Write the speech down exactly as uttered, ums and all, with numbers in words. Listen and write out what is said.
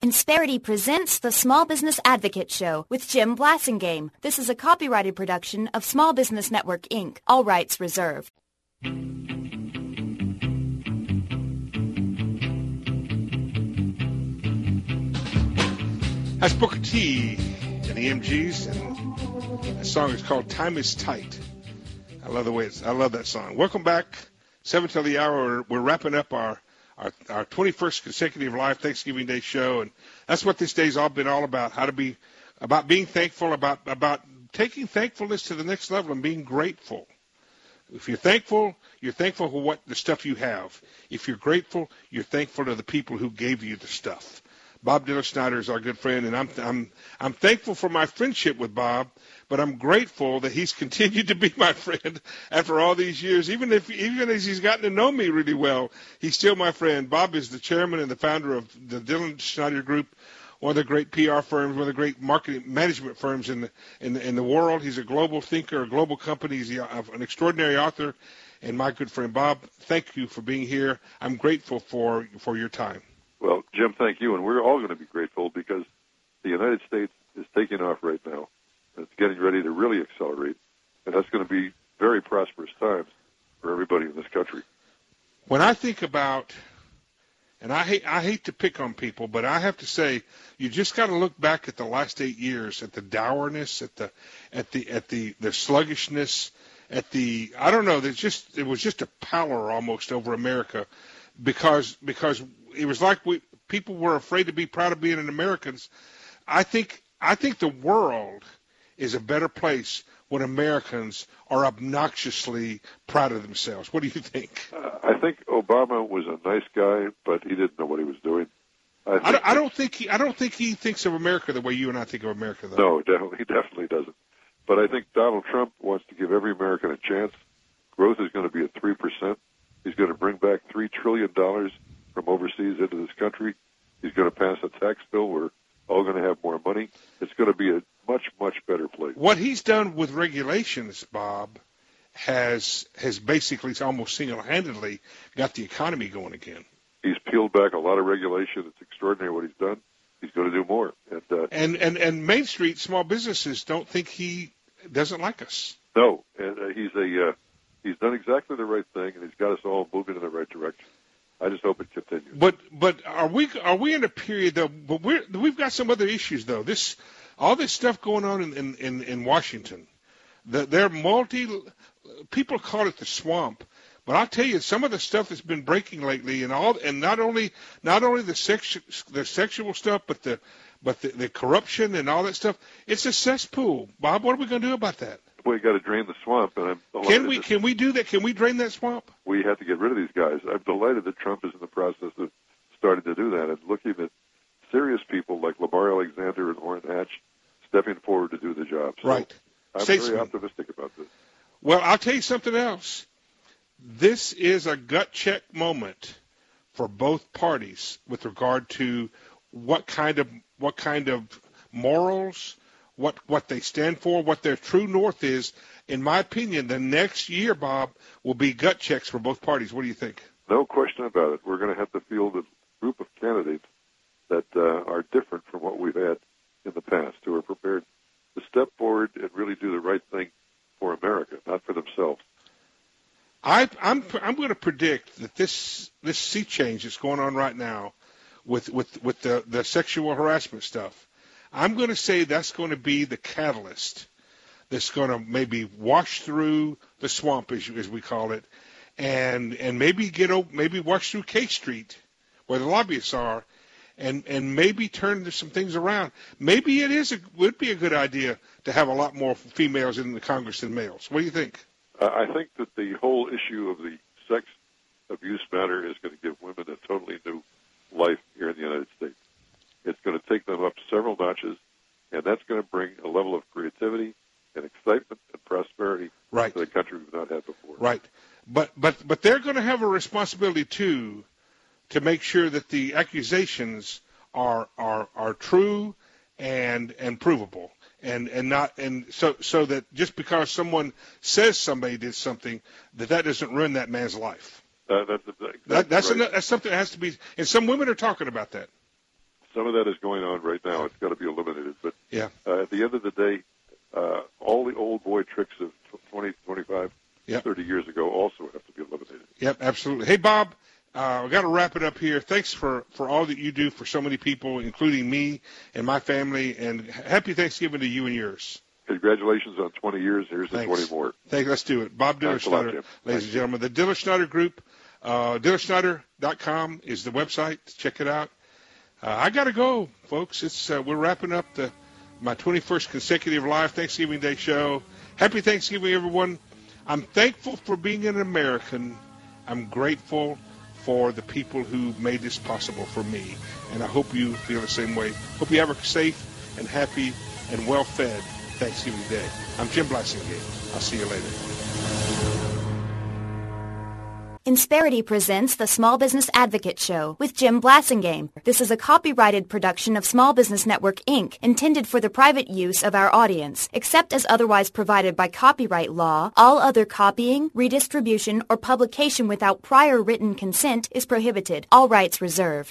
Insperity presents the Small Business Advocate Show with Jim Blasingame. This is a copyrighted production of Small Business Network, Incorporated. All rights reserved. That's Booker T and the M Gs, and the song is called "Time Is Tight." I love the way it's. I love that song. Welcome back, seven till the hour. We're, we're wrapping up our, our our twenty-first consecutive live Thanksgiving Day show, and that's what this day's all been all about. How to be about being thankful, about about taking thankfulness to the next level and being grateful. If you're thankful, you're thankful for what the stuff you have. If you're grateful, you're thankful to the people who gave you the stuff. Bob Dylan Snyder is our good friend, and I'm I'm I'm thankful for my friendship with Bob, but I'm grateful that he's continued to be my friend after all these years. Even if even as he's gotten to know me really well, he's still my friend. Bob is the chairman and the founder of the Dylan Snyder Group, one of the great P R firms, one of the great marketing management firms in the in the, in the world. He's a global thinker, a global company. He's an extraordinary author, and my good friend Bob. Thank you for being here. I'm grateful for for your time. Well, Jim, thank you, and we're all going to be grateful because the United States is taking off right now. It's getting ready to really accelerate, and that's going to be very prosperous times for everybody in this country. When I think about, and I hate I hate to pick on people, but I have to say, you just got to look back at the last eight years, at the dourness, at the at the at the the sluggishness, at the I don't know. There's just it was just a pallor almost over America, because because. It was like we people were afraid to be proud of being an Americans. I think I think the world is a better place when Americans are obnoxiously proud of themselves. What do you think? Uh, I think Obama was a nice guy, but he didn't know what he was doing. I, think I, don't, I don't think he I don't think he thinks of America the way you and I think of America, though. No, definitely, he definitely doesn't. But I think Donald Trump wants to give every American a chance. Growth is going to be at three percent. He's going to bring back three trillion dollars from overseas into this country. He's going to pass a tax bill. We're all going to have more money. It's going to be a much, much better place. What he's done with regulations, Bob, has has basically almost single-handedly got the economy going again. He's peeled back a lot of regulation. It's extraordinary what he's done. He's going to do more. And uh, and, and and Main Street small businesses don't think he doesn't like us. No, and uh, he's a uh, he's done exactly the right thing, and he's got us all moving in the right direction. I just hope it continues. But but are we are we in a period though? But we're we've got some other issues though. This all this stuff going on in in, in Washington. The, they're multi. People call it the swamp, but I'll tell you some of the stuff that's been breaking lately, and all and not only not only the sex the sexual stuff, but the but the, the corruption and all that stuff. It's a cesspool, Bob. What are we going to do about that? We got to drain the swamp, and I'm can we can we do that? Can we drain that swamp? We have to get rid of these guys. I'm delighted that Trump is in the process of starting to do that and looking at serious people like Lamar Alexander and Orrin Hatch stepping forward to do the job. So right. I'm Statesman. very optimistic about this. Well, I'll tell you something else. This is a gut check moment for both parties with regard to what kind of what kind of morals. What what they stand for, what their true north is. In my opinion, the next year, Bob, will be gut checks for both parties. What do you think? No question about it. We're going to have to field a group of candidates that uh, are different from what we've had in the past, who are prepared to step forward and really do the right thing for America, not for themselves. I, I'm I'm going to predict that this this sea change that's going on right now with with with the, the sexual harassment stuff. I'm going to say that's going to be the catalyst that's going to maybe wash through the swamp, as, as we call it, and and maybe get maybe wash through K Street, where the lobbyists are, and and maybe turn some things around. Maybe it is a, would be a good idea to have a lot more females in the Congress than males. What do you think? Uh, I think that the whole issue of the sex abuse matter is going to give women a totally new life here in the United States. It's going to take them up several notches, and that's going to bring a level of creativity and excitement and prosperity right. to the country we've not had before. Right. But but but they're going to have a responsibility, too, to make sure that the accusations are are, are true and and provable. And, and not and so so that just because someone says somebody did something, that that doesn't ruin that man's life. Uh, that's exactly that, that's, right. an, that's something that has to be, and some women are talking about that. some of that is going on right now. It's got to be eliminated. But yeah. uh, at the end of the day, uh, all the old boy tricks of twenty, twenty-five, yep. thirty years ago also have to be eliminated. Yep, absolutely. Hey, Bob, uh, we got to wrap it up here. Thanks for, for all that you do for so many people, including me and my family, and happy Thanksgiving to you and yours. Congratulations on twenty years. Here's the twenty more. Thank you. Let's do it. Bob Diller-Schneider, ladies Thanks. and gentlemen. The Diller-Schneider Group, uh, Diller Schneider dot com is the website. Check it out. Uh, I got to go, folks. It's uh, we're wrapping up the my twenty-first consecutive live Thanksgiving Day show. Happy Thanksgiving, everyone. I'm thankful for being an American. I'm grateful for the people who made this possible for me, and I hope you feel the same way. Hope you have a safe and happy and well-fed Thanksgiving Day. I'm Jim Blasingame. I'll see you later. Insperity presents the Small Business Advocate Show with Jim Blasingame. This is a copyrighted production of Small Business Network, Incorporated, intended for the private use of our audience. Except as otherwise provided by copyright law, all other copying, redistribution, or publication without prior written consent is prohibited. All rights reserved.